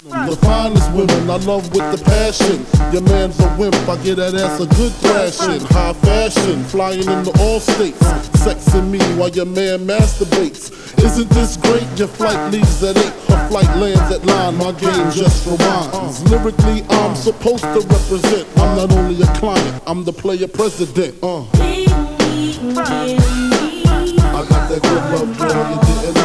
The finest women I love with the passion. Your man's a wimp, I get that ass a good thrashing. High fashion, flying into all states. Sexing me while your man masturbates. Isn't this great? Your flight leaves at 8, her flight lands at 9. My game just rewinds. Lyrically, I'm supposed to represent. I'm not only a client, I'm the player president. I got that good love, girl, you didn't